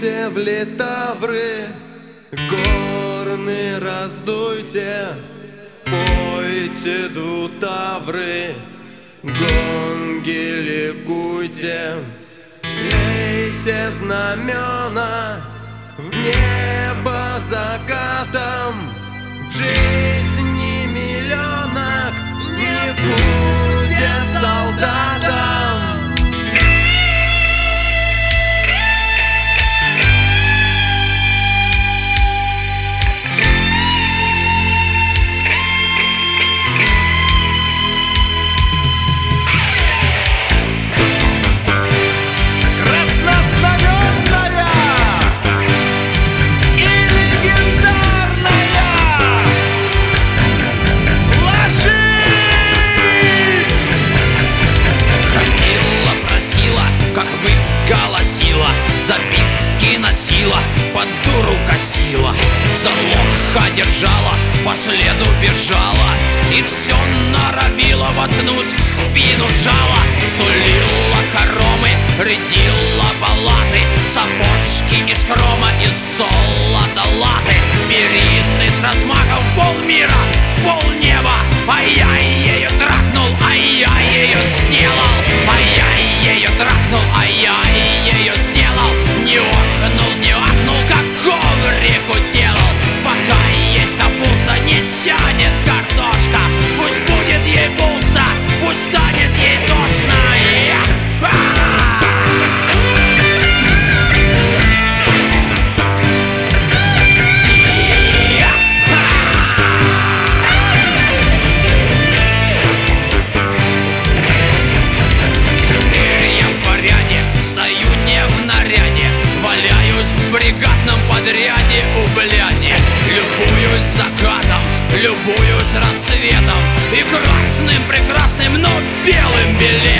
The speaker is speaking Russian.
Дуйте в литавры, горны раздуйте, пойте дутавры, гонги ликуйте, лейте знамена в небо закатом, в жизни миллионок не будьте солдатом. Голосила, записки носила, под дуру косила, за лоха держала, по следу бежала и все норовила воткнуть в спину жало. Сулила хоромы, рядила палаты, сапожки из хрома, из золота латы, перины с размахом в полмира, в полнеба. А я ею трахнул, а я ее сделал, а я ею трахнул, а я ее сделал. Не охнул, не ахнул, как коврику делал. Пока есть капуста, не сядет картошка. Пусть будет ей пусто, пусть станет ей тошно. В бригадном подряде у бляди любуюсь закатом, любуюсь рассветом и красным прекрасным, но белым билетом.